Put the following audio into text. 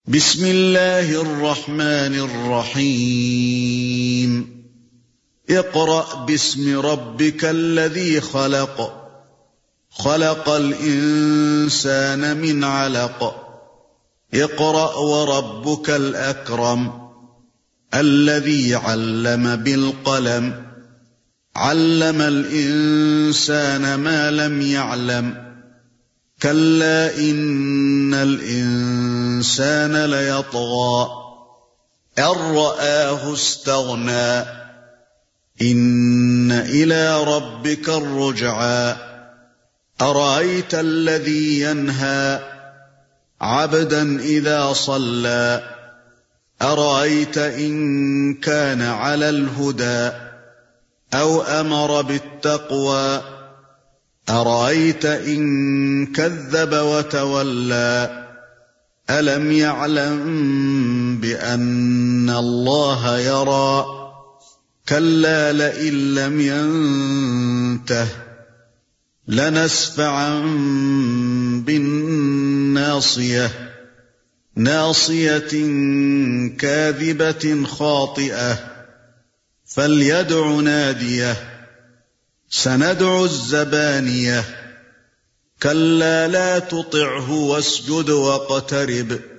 بسم اللہ الرحمن الرحیم اقرأ باسم ربک الذی خلق خلق الانسان من علق اقرأ وربک الاکرم الذی علم بالقلم علم الانسان ما لم يعلم كلا إن الإنسان ليطغى أن رآه استغنى إن إلى ربك الرجعى أرأيت الذي ينهى عبدا إذا صلى أرأيت إن كان على الهدى أو أمر بالتقوى أرأيت إن كذب وتولى ألم يعلم بأن الله يرى كلا لئن لم ينته لنسفعا بالناصية ناصية كاذبة خاطئة فليدع ناديه سندع الزبانية كلا لا تطعه واسجد واقترب